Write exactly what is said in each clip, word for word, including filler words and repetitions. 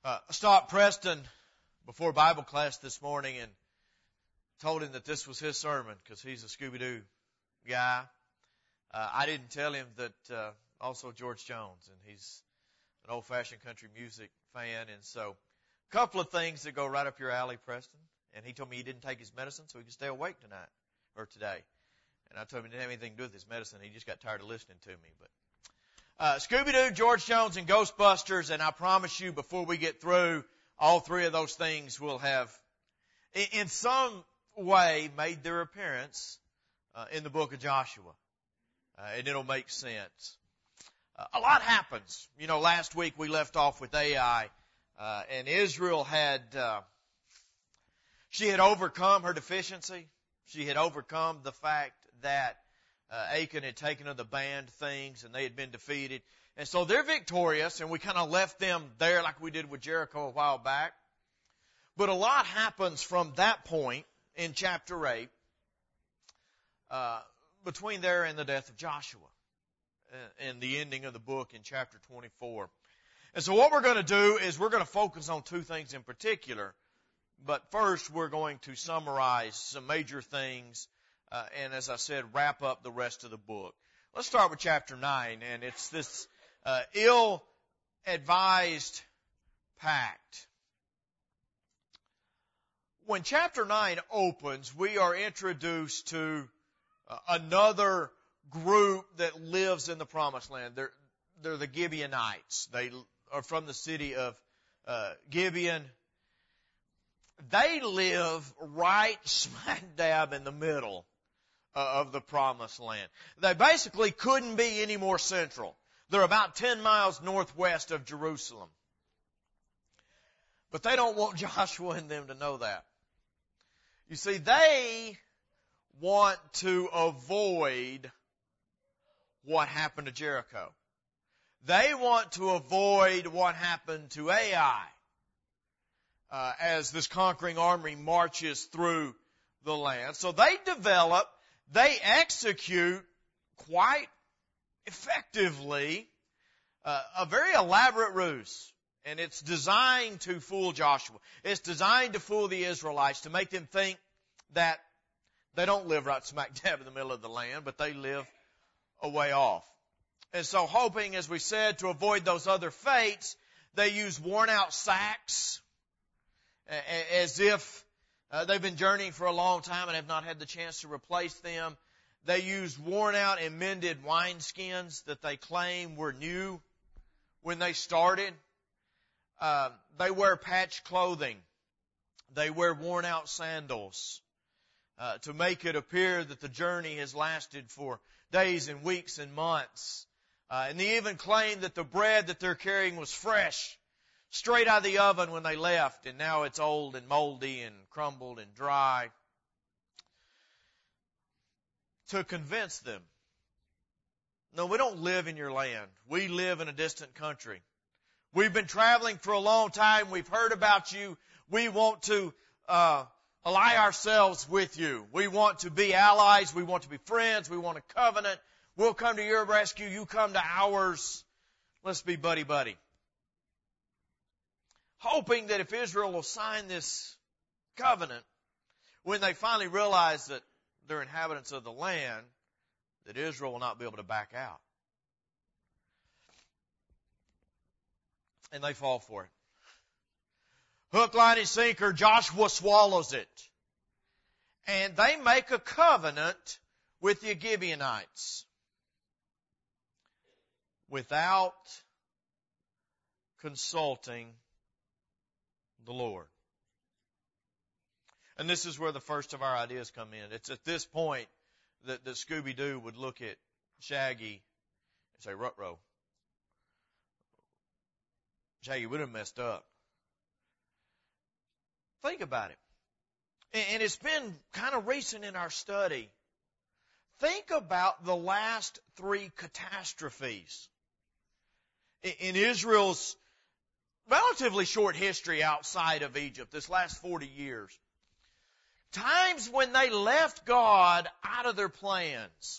Uh, I stopped Preston before Bible class this morning and told him that this was his sermon because he's a Scooby-Doo guy. Uh, I didn't tell him that uh, also George Jones, and he's an old-fashioned country music fan. And so a couple of things that go right up your alley, Preston. And he told me he didn't take his medicine so he could stay awake tonight or today. And I told him it didn't have anything to do with his medicine. He just got tired of listening to me. But Uh, Scooby-Doo, George Jones, and Ghostbusters, and I promise you before we get through, all three of those things will have, in some way, made their appearance uh, in the book of Joshua. Uh, and it'll make sense. Uh, a lot happens. You know, last week we left off with Ai, uh, and Israel had, uh, she had overcome her deficiency. She had overcome the fact that Uh, Achan had taken of the banned things and they had been defeated. And so they're victorious, and we kind of left them there like we did with Jericho a while back. But a lot happens from that point in chapter eight uh, between there and the death of Joshua and the ending of the book in chapter twenty-four. And so what we're going to do is we're going to focus on two things in particular. But first we're going to summarize some major things Uh, and as I said, wrap up the rest of the book. Let's start with chapter nine, and it's this uh, ill-advised pact. When chapter nine opens, we are introduced to uh, another group that lives in the Promised Land. They're, they're the Gibeonites. They are from the city of uh, Gibeon. They live right smack dab in the middle of the Promised Land. They basically couldn't be any more central. They're about ten miles northwest of Jerusalem. But they don't want Joshua and them to know that. You see, they want to avoid what happened to Jericho. They want to avoid what happened to Ai uh, as this conquering army marches through the land. So they develop They execute quite effectively uh, a very elaborate ruse. And it's designed to fool Joshua. It's designed to fool the Israelites, to make them think that they don't live right smack dab in the middle of the land, but they live a way off. And so hoping, as we said, to avoid those other fates, they use worn out sacks as if Uh, they've been journeying for a long time and have not had the chance to replace them. They use worn out and mended wineskins that they claim were new when they started. Uh, they wear patched clothing. They wear worn out sandals uh, to make it appear that the journey has lasted for days and weeks and months. Uh, and they even claim that the bread that they're carrying was fresh, straight out of the oven when they left, and now it's old and moldy and crumbled and dry. To convince them, no, we don't live in your land. We live in a distant country. We've been traveling for a long time. We've heard about you. We want to uh, ally ourselves with you. We want to be allies. We want to be friends. We want a covenant. We'll come to your rescue. You come to ours. Let's be buddy-buddy. Hoping that if Israel will sign this covenant, when they finally realize that they're inhabitants of the land, that Israel will not be able to back out. And they fall for it. Hook, line, and sinker, Joshua swallows it. And they make a covenant with the Gibeonites without consulting the Lord. And this is where the first of our ideas come in. It's at this point that, that Scooby-Doo would look at Shaggy and say, "Ruh-roh. Shaggy, we done messed up." Think about it. And, and it's been kind of recent in our study. Think about the last three catastrophes in, in Israel's relatively short history outside of Egypt, this last forty years. Times when they left God out of their plans.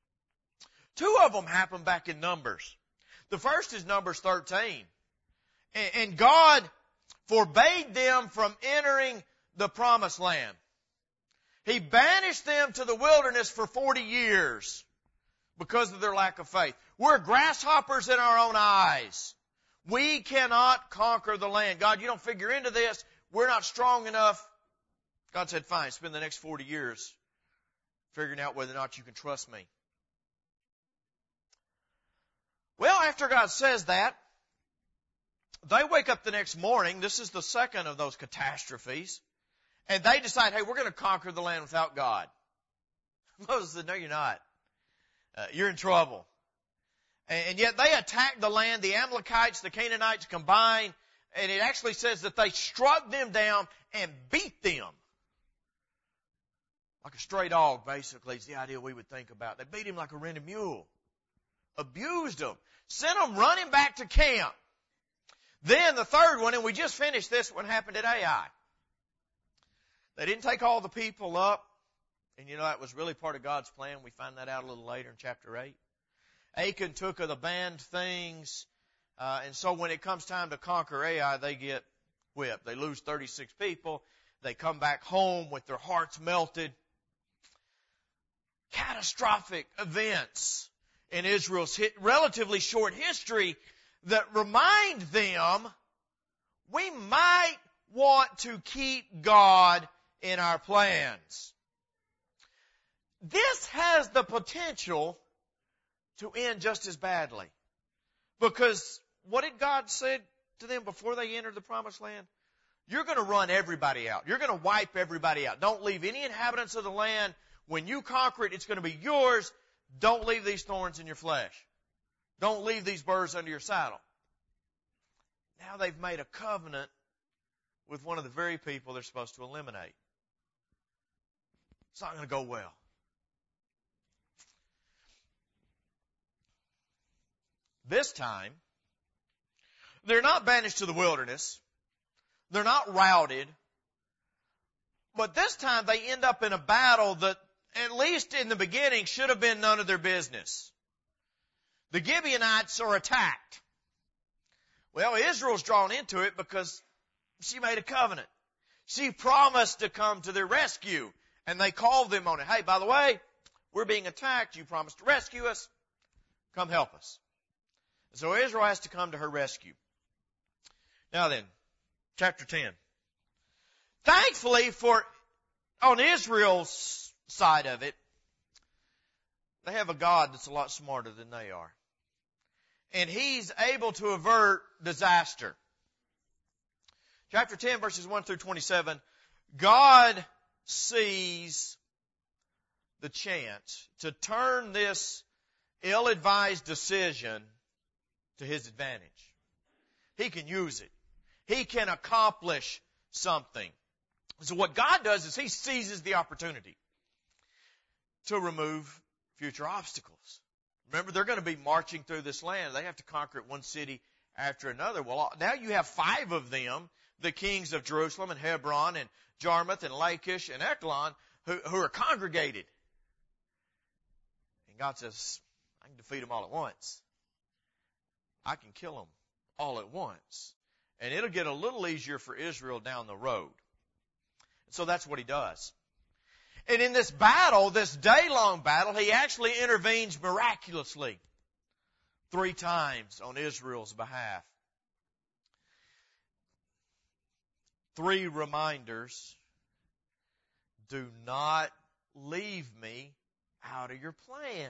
Two of them happened back in Numbers. The first is Numbers thirteen. And God forbade them from entering the promised land. He banished them to the wilderness for forty years because of their lack of faith. We're grasshoppers in our own eyes. We cannot conquer the land. God, you don't figure into this. We're not strong enough. God said, fine, spend the next forty years figuring out whether or not you can trust me. Well, after God says that, they wake up the next morning. This is the second of those catastrophes. And they decide, hey, we're going to conquer the land without God. Moses said, no, you're not. Uh, you're in trouble. And, and yet they attacked the land, the Amalekites, the Canaanites combined. And it actually says that they struck them down and beat them. Like a stray dog, basically, is the idea we would think about. They beat him like a rented mule. Abused him. Sent them running back to camp. Then the third one, and we just finished this one, happened at Ai. They didn't take all the people up. And you know, that was really part of God's plan. We find that out a little later in chapter eight. Achan took of the banned things. Uh, and so when it comes time to conquer Ai, they get whipped. They lose thirty-six people. They come back home with their hearts melted. Catastrophic events in Israel's relatively short history that remind them we might want to keep God in our plans. This has the potential to end just as badly. Because what did God say to them before they entered the promised land? You're going to run everybody out. You're going to wipe everybody out. Don't leave any inhabitants of the land. When you conquer it, it's going to be yours. Don't leave these thorns in your flesh. Don't leave these burrs under your saddle. Now they've made a covenant with one of the very people they're supposed to eliminate. It's not going to go well. This time, they're not banished to the wilderness. They're not routed. But this time they end up in a battle that, at least in the beginning, should have been none of their business. The Gibeonites are attacked. Well, Israel's drawn into it because she made a covenant. She promised to come to their rescue. And they called them on it. Hey, by the way, we're being attacked. You promised to rescue us. Come help us. And so Israel has to come to her rescue. Now then, chapter ten. Thankfully for, on Israel's side of it, they have a God that's a lot smarter than they are. And He's able to avert disaster. Chapter ten, verses one through twenty-seven, God sees the chance to turn this ill-advised decision to His advantage. He can use it. He can accomplish something. So what God does is He seizes the opportunity to remove future obstacles. Remember, they're going to be marching through this land. They have to conquer it one city after another. Well, now you have five of them, the kings of Jerusalem and Hebron and Jarmuth and Lachish and Eglon, who, who are congregated. And God says, I can defeat them all at once. I can kill them all at once. And it'll get a little easier for Israel down the road. So that's what He does. And in this battle, this day-long battle, He actually intervenes miraculously three times on Israel's behalf. Three reminders. Do not leave me out of your plans.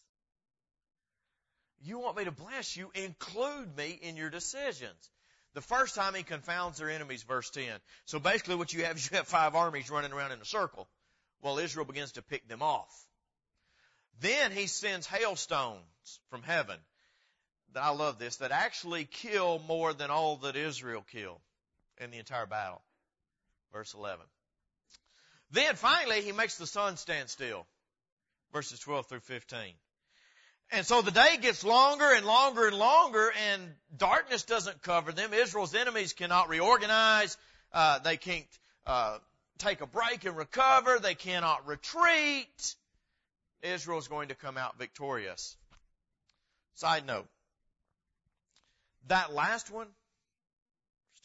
You want me to bless you, include me in your decisions. The first time He confounds their enemies, verse ten. So basically what you have is you have five armies running around in a circle. Well, Israel begins to pick them off. Then He sends hailstones from heaven. I love this, that actually kill more than all that Israel killed in the entire battle. Verse eleven. Then finally He makes the sun stand still. Verses twelve through fifteen. And so the day gets longer and longer and longer, and darkness doesn't cover them. Israel's enemies cannot reorganize. Uh, they can't uh, take a break and recover. They cannot retreat. Israel's going to come out victorious. Side note. That last one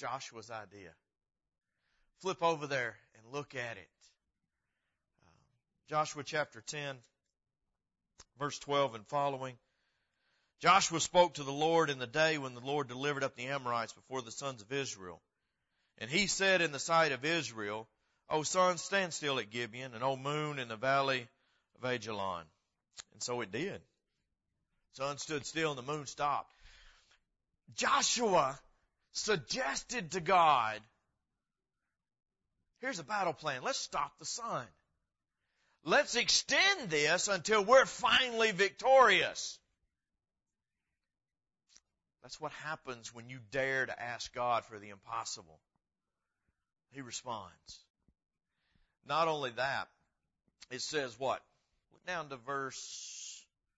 Joshua's idea. Flip over there and look at it. Uh, Joshua chapter ten, verse twelve and following. Joshua spoke to the Lord in the day when the Lord delivered up the Amorites before the sons of Israel. And he said in the sight of Israel, O sun, stand still at Gibeon, and O moon in the valley of Ajalon. And so it did. The sun stood still and the moon stopped. Joshua suggested to God, here's a battle plan. Let's stop the sun. Let's extend this until we're finally victorious. That's what happens when you dare to ask God for the impossible. He responds. Not only that, it says what? Look down to verse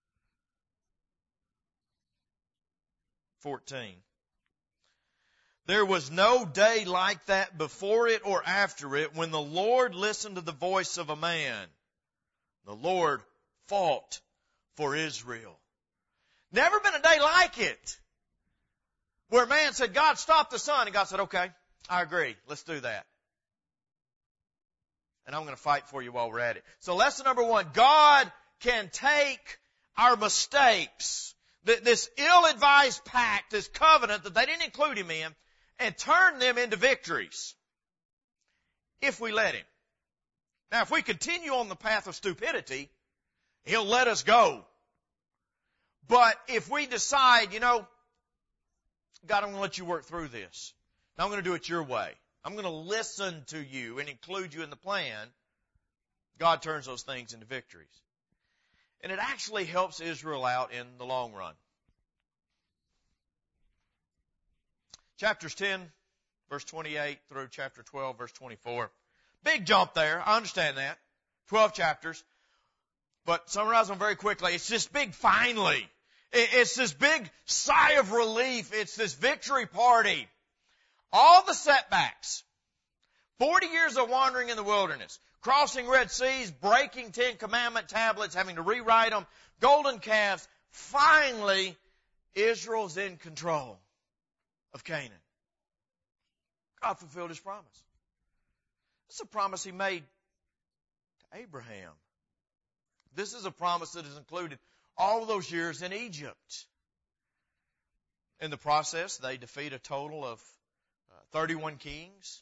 fourteen. There was no day like that before it or after it when the Lord listened to the voice of a man. The Lord fought for Israel. Never been a day like it where man said, God, stop the sun. And God said, okay, I agree. Let's do that. And I'm going to fight for you while we're at it. So lesson number one, God can take our mistakes, this ill-advised pact, this covenant that they didn't include him in, and turn them into victories if we let him. Now, if we continue on the path of stupidity, he'll let us go. But if we decide, you know, God, I'm going to let you work through this. Now I'm going to do it your way. I'm going to listen to you and include you in the plan. God turns those things into victories. And it actually helps Israel out in the long run. Chapters ten, verse twenty-eight through chapter twelve, verse twenty-four. Big jump there. I understand that. twelve chapters. But summarize them very quickly. It's this big finally. It's this big sigh of relief. It's this victory party. All the setbacks. Forty years of wandering in the wilderness. Crossing Red Seas, breaking Ten Commandment tablets, having to rewrite them. Golden calves. Finally, Israel's in control of Canaan. God fulfilled his promise. This is a promise he made to Abraham. This is a promise that is included all of those years in Egypt. In the process, they defeat a total of uh, thirty-one kings.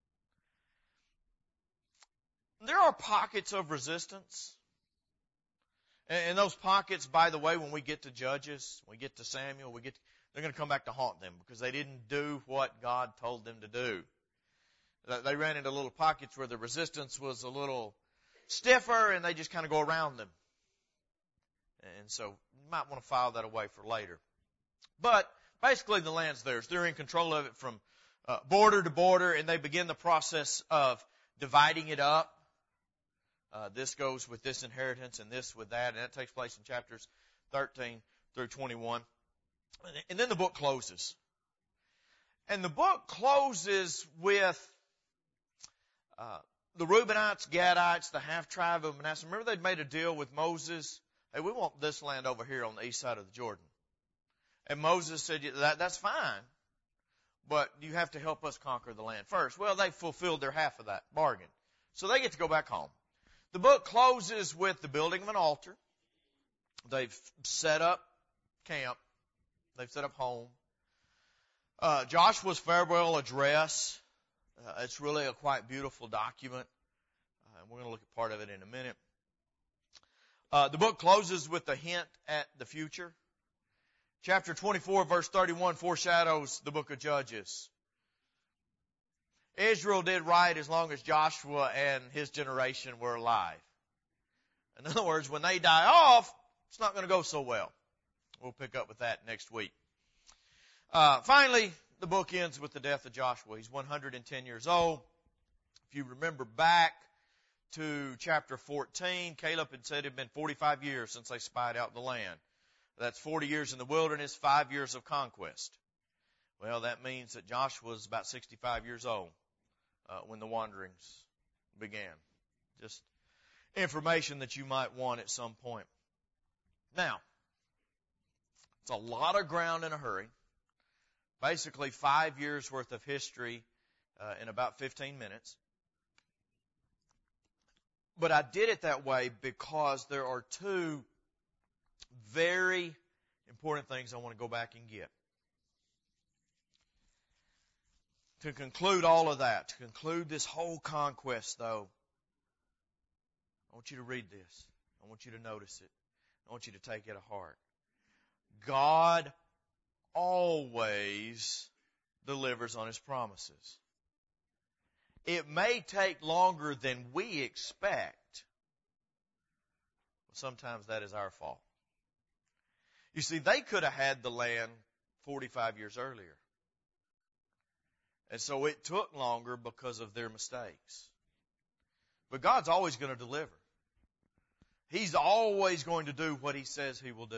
There are pockets of resistance. And those pockets, by the way, when we get to Judges, when we get to Samuel, we get to, they're going to come back to haunt them because they didn't do what God told them to do. They ran into little pockets where the resistance was a little stiffer and they just kind of go around them. And so you might want to file that away for later. But basically the land's theirs. They're in control of it from uh, border to border, and they begin the process of dividing it up. Uh, this goes with this inheritance and this with that, and that takes place in chapters thirteen through twenty-one. And then the book closes. And the book closes with uh, the Reubenites, Gadites, the half-tribe of Manasseh. Remember they'd made a deal with Moses? Hey, we want this land over here on the east side of the Jordan. And Moses said, that, that's fine, but you have to help us conquer the land first. Well, they fulfilled their half of that bargain. So they get to go back home. The book closes with the building of an altar. They've set up camp. They've set up home. Uh, Joshua's farewell address. Uh, it's really a quite beautiful document. Uh, we're going to look at part of it in a minute. Uh, the book closes with a hint at the future. Chapter twenty-four, verse thirty-one, foreshadows the book of Judges. Israel did right as long as Joshua and his generation were alive. In other words, when they die off, it's not going to go so well. We'll pick up with that next week. Uh, finally, the book ends with the death of Joshua. He's one hundred ten years old. If you remember back to chapter fourteen, Caleb had said it had been forty-five years since they spied out the land. That's forty years in the wilderness, five years of conquest. Well, that means that Joshua was about sixty-five years old uh, when the wanderings began. Just information that you might want at some point. Now, it's a lot of ground in a hurry. Basically five years worth of history uh, in about fifteen minutes. But I did it that way because there are two very important things I want to go back and get. To conclude all of that, to conclude this whole conquest, though, I want you to read this. I want you to notice it. I want you to take it to heart. God always delivers on His promises. It may take longer than we expect, but sometimes that is our fault. You see, they could have had the land forty-five years earlier. And so it took longer because of their mistakes. But God's always going to deliver. He's always going to do what He says He will do.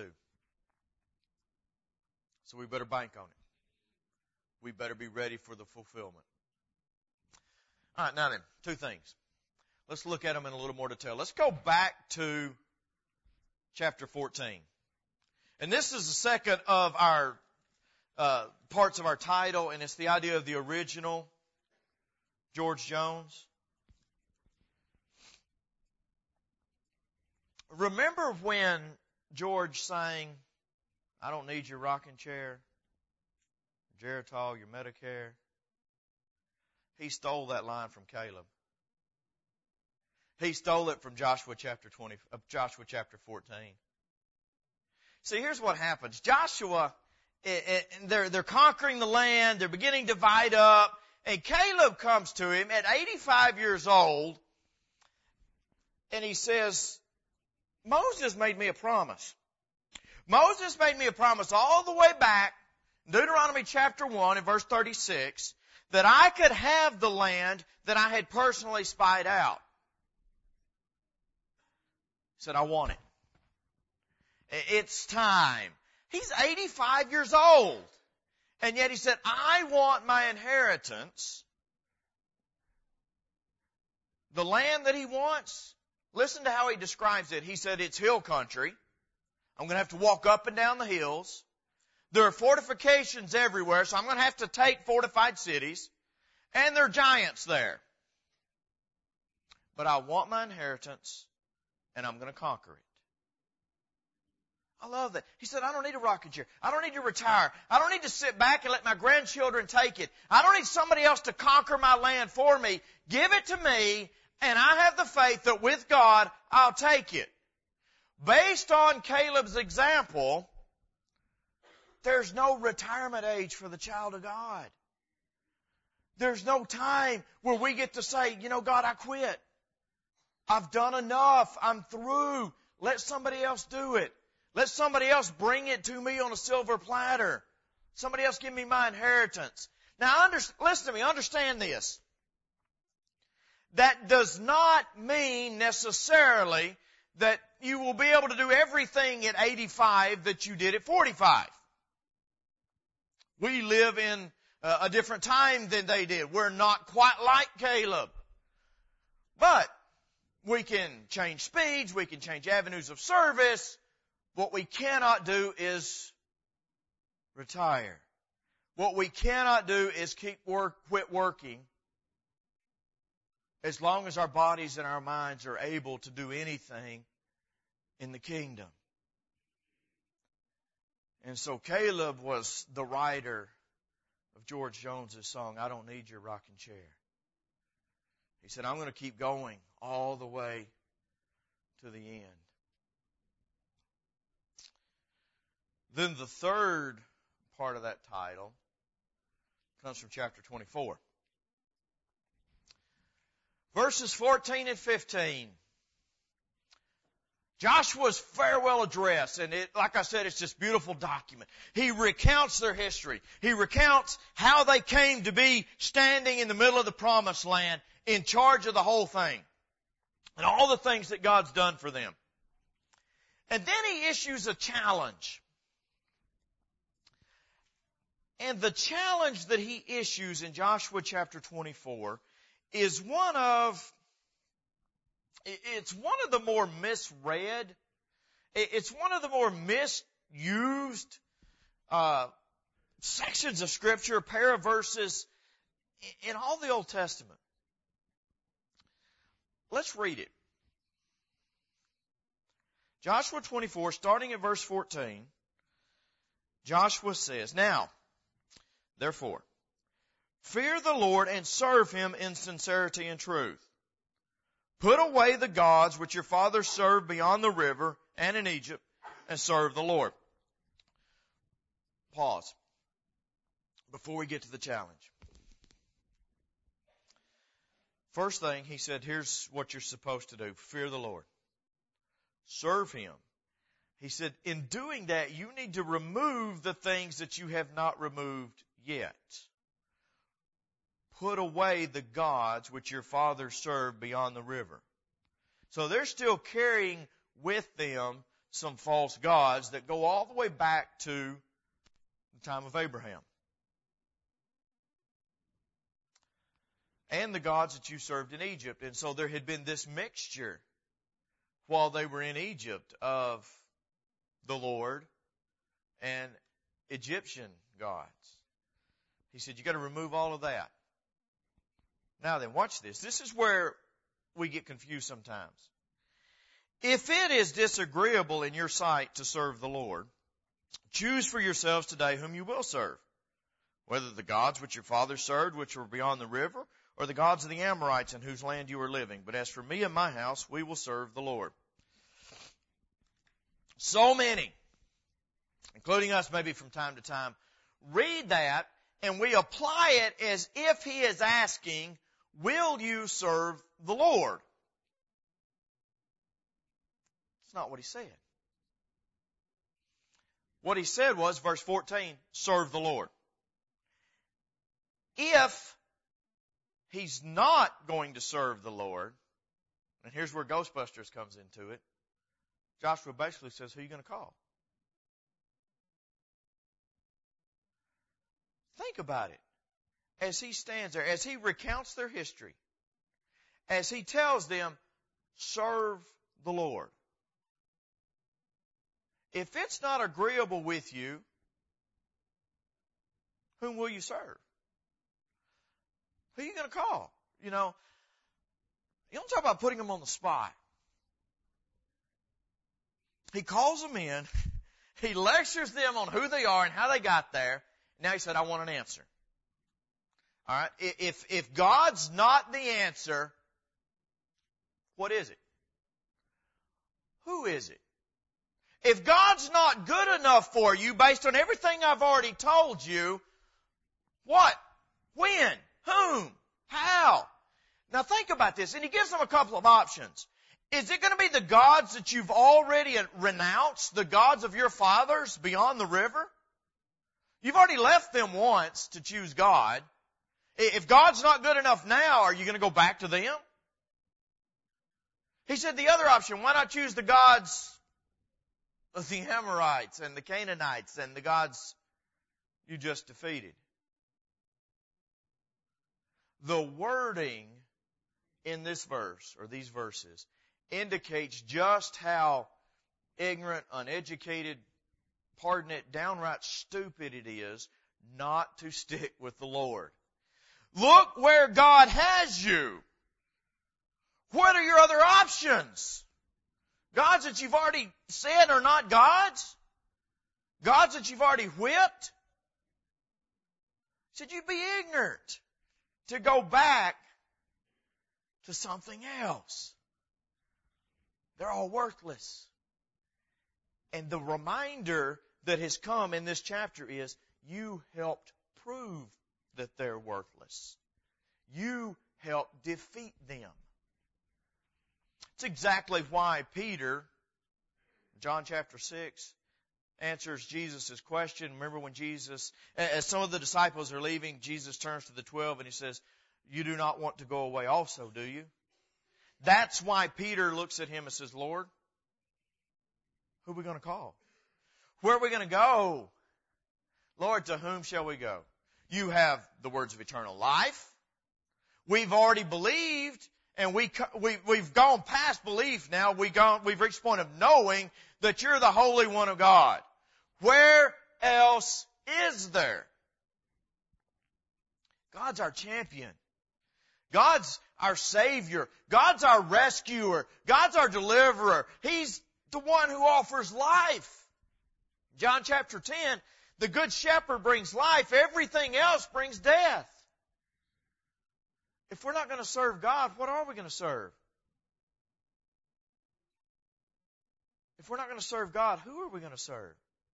So we better bank on it. We better be ready for the fulfillment. All right, now then, two things. Let's look at them in a little more detail. Let's go back to chapter fourteen. And this is the second of our uh, parts of our title, and it's the idea of the original George Jones. Remember when George sang, "I don't need your rocking chair, your Geritol, your Medicare"? He stole that line from Caleb. He stole it from Joshua chapter twenty, uh, Joshua chapter fourteen. See, here's what happens. Joshua, it, it, they're, they're conquering the land. They're beginning to divide up. And Caleb comes to him at eighty-five years old. And he says, Moses made me a promise. Moses made me a promise all the way back, Deuteronomy chapter one and verse thirty-six, that I could have the land that I had personally spied out. He said, I want it. It's time. He's eighty-five years old. And yet he said, I want my inheritance. The land that he wants, listen to how he describes it. He said, it's hill country. I'm going to have to walk up and down the hills. There are fortifications everywhere, so I'm going to have to take fortified cities. And there are giants there. But I want my inheritance, and I'm going to conquer it. I love that. He said, I don't need a rocking chair. I don't need to retire. I don't need to sit back and let my grandchildren take it. I don't need somebody else to conquer my land for me. Give it to me, and I have the faith that with God, I'll take it. Based on Caleb's example, there's no retirement age for the child of God. There's no time where we get to say, you know, God, I quit. I've done enough. I'm through. Let somebody else do it. Let somebody else bring it to me on a silver platter. Somebody else give me my inheritance. Now, under, listen to me. Understand this. That does not mean necessarily that you will be able to do everything at eighty-five that you did at forty-five. We live in a different time than they did. We're not quite like Caleb. But we can change speeds. We can change avenues of service. What we cannot do is retire. What we cannot do is keep work, quit working as long as our bodies and our minds are able to do anything in the kingdom. And so Caleb was the writer of George Jones's song, I Don't Need Your Rocking Chair. He said, I'm going to keep going all the way to the end. Then the third part of that title comes from chapter twenty-four. Verses fourteen and fifteen. Joshua's farewell address, and it, like I said, it's this beautiful document. He recounts their history. He recounts how they came to be standing in the middle of the promised land, in charge of the whole thing, and all the things that God's done for them. And then he issues a challenge. And the challenge that he issues in Joshua chapter twenty-four is one of, it's one of the more misread, it's one of the more misused uh, sections of Scripture, a pair of verses in all the Old Testament. Let's read it. Joshua twenty-four, starting at verse fourteen, Joshua says, "Now, therefore, fear the Lord and serve Him in sincerity and truth. Put away the gods which your fathers served beyond the river and in Egypt, and serve the Lord." Pause before we get to the challenge. First thing, he said, here's what you're supposed to do. Fear the Lord. Serve Him. He said, in doing that, you need to remove the things that you have not removed yet. Put away the gods which your fathers served beyond the river. So they're still carrying with them some false gods that go all the way back to the time of Abraham. And the gods that you served in Egypt. And so there had been this mixture while they were in Egypt of the Lord and Egyptian gods. He said, you got to remove all of that. Now then, watch this. This is where we get confused sometimes. If it is disagreeable in your sight to serve the Lord, choose for yourselves today whom you will serve, whether the gods which your fathers served, which were beyond the river, or the gods of the Amorites in whose land you are living. But as for me and my house, we will serve the Lord. So many, including us maybe from time to time, read that and we apply it as if he is asking, will you serve the Lord? That's not what he said. What he said was, verse fourteen, serve the Lord. If he's not going to serve the Lord, and here's where Ghostbusters comes into it, Joshua basically says, who are you going to call? Think about it. As he stands there, as he recounts their history, as he tells them, serve the Lord. If it's not agreeable with you, whom will you serve? Who are you going to call? You know, you don't talk about putting them on the spot. He calls them in. He lectures them on who they are and how they got there. Now he said, I want an answer. All right. If, if God's not the answer, what is it? Who is it? If God's not good enough for you based on everything I've already told you, what? When? Whom? How? Now think about this. And he gives them a couple of options. Is it going to be the gods that you've already renounced, the gods of your fathers beyond the river? You've already left them once to choose God. If God's not good enough now, are you going to go back to them? He said the other option, why not choose the gods of the Amorites and the Canaanites and the gods you just defeated? The wording in this verse, or these verses, indicates just how ignorant, uneducated, pardon it, downright stupid it is not to stick with the Lord. Look where God has you. What are your other options? Gods that you've already said are not gods? Gods that you've already whipped? He said you'd be ignorant to go back to something else. They're all worthless. And the reminder that has come in this chapter is, you helped prove that they're worthless. You helped defeat them. It's exactly why Peter, John chapter six, answers Jesus' question. Remember when Jesus, as some of the disciples are leaving, Jesus turns to the twelve and he says, you do not want to go away also, do you? That's why Peter looks at him and says, Lord, who are we going to call? Where are we going to go? Lord, to whom shall we go? You have the words of eternal life. We've already believed, and we, we, we've gone past belief now. We've, gone, we've reached the point of knowing that you're the Holy One of God. Where else is there? God's our champion. God's our Savior. God's our rescuer. God's our deliverer. He's the one who offers life. John chapter ten, the Good Shepherd brings life. Everything else brings death. If we're not going to serve God, what are we going to serve? If we're not going to serve God, who are we going to serve?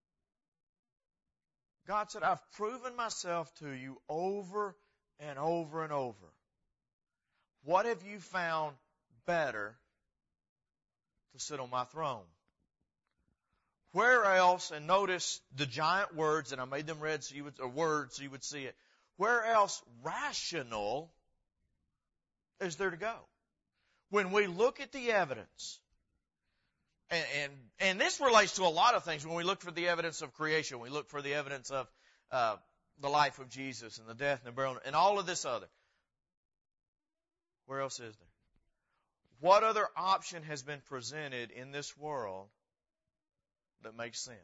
God said, I've proven myself to you over and over and over. What have you found better to sit on my throne? Where else, and notice the giant words, and I made them red so you would, or words so you would see it. Where else rational is there to go? When we look at the evidence, and, and, and this relates to a lot of things. When we look for the evidence of creation, we look for the evidence of uh, the life of Jesus and the death and the burial and all of this other. Where else is there? What other option has been presented in this world that makes sense?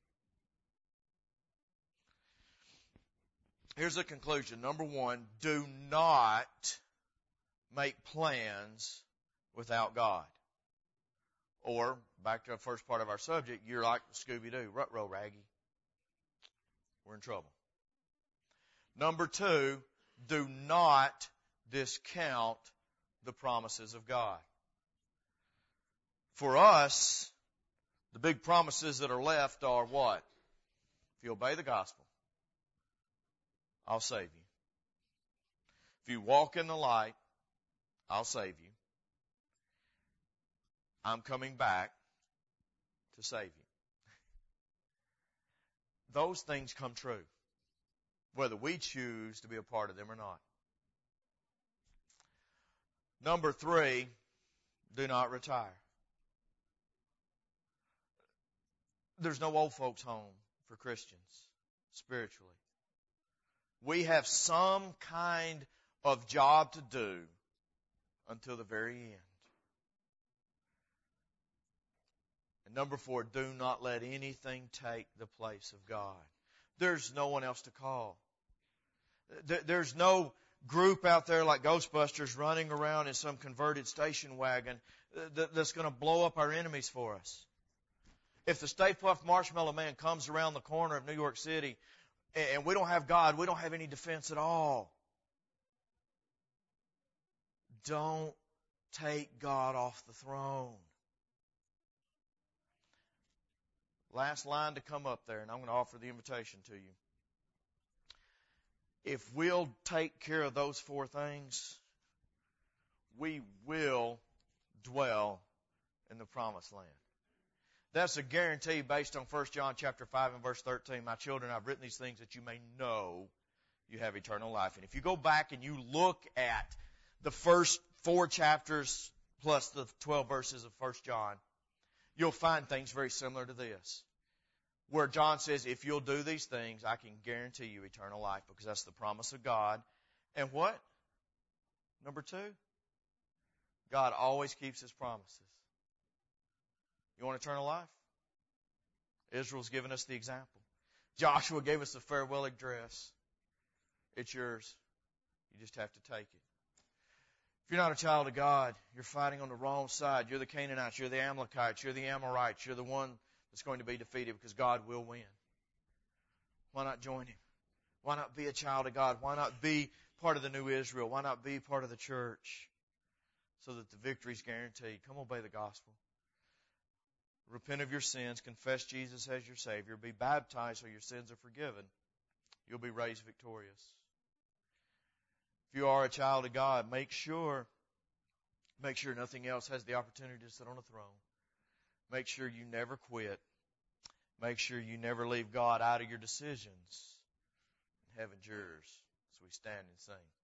Here's the conclusion. Number one, do not make plans without God. Or, back to the first part of our subject, you're like Scooby-Doo. Rut-row, Raggy. We're in trouble. Number two, do not discount the promises of God. For us, the big promises that are left are what? If you obey the gospel, I'll save you. If you walk in the light, I'll save you. I'm coming back to save you. Those things come true, whether we choose to be a part of them or not. Number three, do not retire. There's no old folks home for Christians, spiritually. We have some kind of job to do until the very end. And number four, do not let anything take the place of God. There's no one else to call. There's no group out there like Ghostbusters running around in some converted station wagon that's going to blow up our enemies for us. If the Stay Puft Marshmallow Man comes around the corner of New York City and we don't have God, we don't have any defense at all. Don't take God off the throne. Last line to come up there, and I'm going to offer the invitation to you. If we'll take care of those four things, we will dwell in the promised land. That's a guarantee based on First John chapter five and verse thirteen. My children, I've written these things that you may know you have eternal life. And if you go back and you look at the first four chapters plus the twelve verses of First John, you'll find things very similar to this. Where John says, if you'll do these things, I can guarantee you eternal life, because that's the promise of God. And what? Number two, God always keeps His promises. You want eternal life? Israel's given us the example. Joshua gave us the farewell address. It's yours. You just have to take it. If you're not a child of God, you're fighting on the wrong side. You're the Canaanites, you're the Amalekites, you're the Amorites, you're the one that's going to be defeated, because God will win. Why not join Him? Why not be a child of God? Why not be part of the new Israel? Why not be part of the church so that the victory is guaranteed? Come obey the gospel. Repent of your sins. Confess Jesus as your Savior. Be baptized so your sins are forgiven. You'll be raised victorious. If you are a child of God, make sure, make sure nothing else has the opportunity to sit on a throne. Make sure you never quit. Make sure you never leave God out of your decisions. Heaven's yours as we stand and sing.